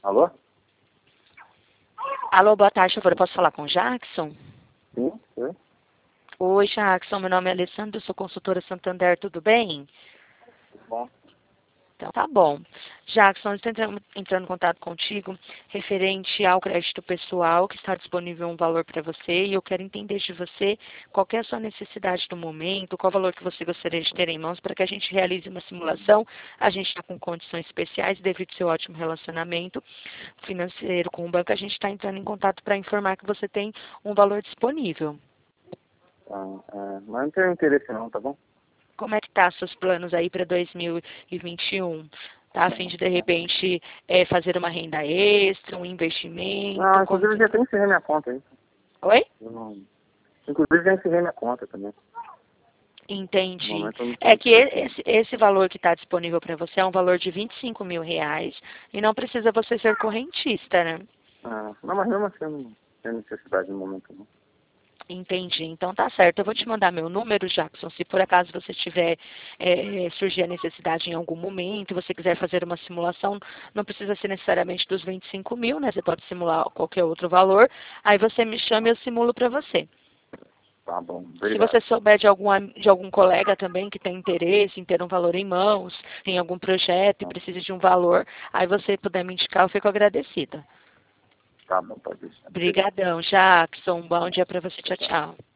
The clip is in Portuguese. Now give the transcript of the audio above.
Alô? Alô, boa tarde, por favor, eu posso falar com o Jackson? Sim, sim. Oi, Jackson, meu nome é Alessandra, eu sou consultora Santander, tudo bem? Bom. Então, tá bom. Jackson, estou entrando em contato contigo referente ao crédito pessoal que está disponível um valor para você e eu quero entender de você qual que é a sua necessidade do momento, qual valor que você gostaria de ter em mãos para que a gente realize uma simulação. A gente está com condições especiais devido ao seu ótimo relacionamento financeiro com o banco. A gente está entrando em contato para informar que você tem um valor disponível. Mas não tenho interesse não, tá bom? Como é que tá seus planos aí para 2021? Tá a fim de repente, fazer uma renda extra, um investimento? Não, Como inclusive que eu já tá? até encerrei minha conta aí. Oi? Eu não... Inclusive já encerrei minha conta também. No Entendi. momento eu não tenho É que interesse não. esse valor que está disponível para você é um valor de R$ 25.000 e não precisa você ser correntista, né? Não, mas mesmo assim eu não tenho necessidade no momento não. Entendi. Então tá certo. Eu vou te mandar meu número, Jackson. Se por acaso você tiver surgir a necessidade em algum momento, você quiser fazer uma simulação, não precisa ser necessariamente dos 25.000, né? Você pode simular qualquer outro valor. Aí você me chama e eu simulo para você. Tá bom, Se obrigado. você souber de algum colega também que tem interesse em ter um valor em mãos, em algum projeto e precisa de um valor, aí você puder me indicar, eu fico agradecida. Tá bom, pode deixar. Obrigado. Obrigadão, Jackson. Bom dia para você. Tchau, Tchau, tchau. tchau.